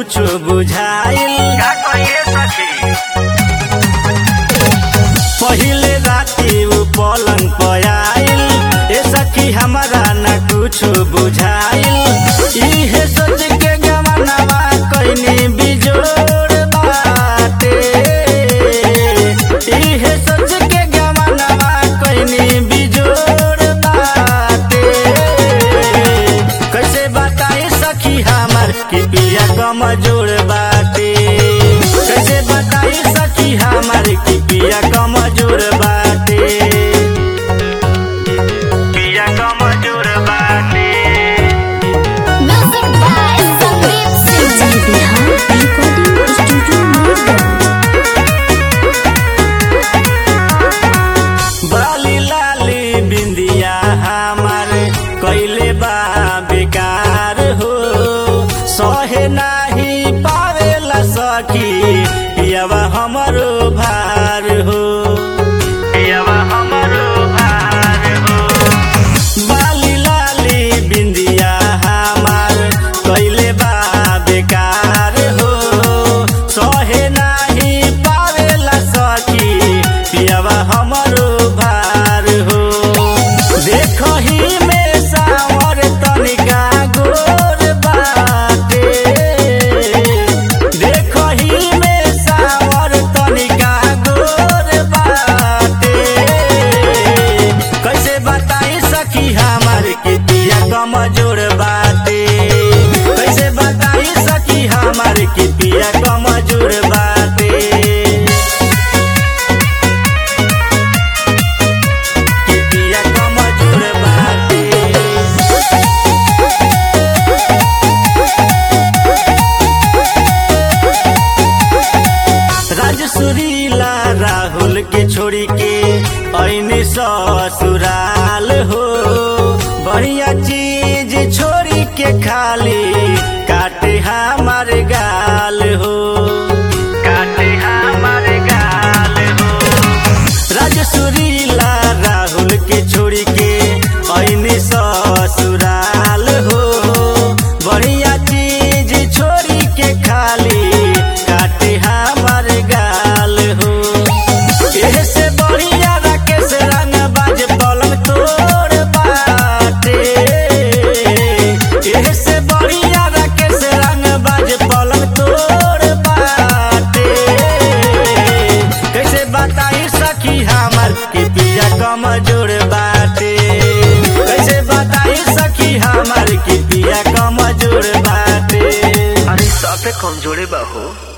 कुछ बुझाइल। पहिले राती उ पलंग पे आइल, ए सखी हमारा न कुछ बुझाइल। इहे सोच के गमनवा कइनी बिजोड़ बाटे, इहे सोच के गमनवा कइनी बिजोड़ बाटे। कैसे बताई सखी हमार कि पिया कमजोर बाटे, कैसे बताई सखी हमार कि पिया कमजोर बाटे, पिया कमजोर बाटे। Music by Sandeep Singh. Jai Bihar Recording Studio Mumbai. बाली लाली बिंदिया हमार कइले बा बेकार हो, सहे नाही पावेला सखी पियावा हमरो भार हो, पियावा हमरो भार हो। बाली लाली बिंदिया हमार कइले बा बेकार हो, सहे नाही पावेला सखी पियावा हमरो भार हो। देखही में सावर तनिका गोर बाटे, देखही में सावर तनिका गोर बाटे। कैसे बताई सखी हमार कि पिया कमजोर बाटे, कैसे बताई सखी हमार कि पिया कमजोर बाटे, कि पिया कमजोर बाटे। राजसुरीला राहुल के छोड़ी के ऐनी ससुराल हो, बढ़िया चीज छोड़ी के खाली काटे हमार गाल हो, काटे हमार गाल हो। राजसुरीला राहुल के छोड़ी के ऐनी ससुराल हो, बढ़िया चीज छोड़ी के खाली काटे हमार गाल हो। एहे से बढ़िया राकेश रंगबाज पलंग तोड़ बाटे, एहे से बढ़िया राकेश रंगबाज पलंग तोड़ बाटे। कैसे बताई सखी हमार कि पिया कमजोर बाटे, कैसे बताई सखी हमार कि पिया कमजोर बाटे। अरे साफे कमजोरे बा हो।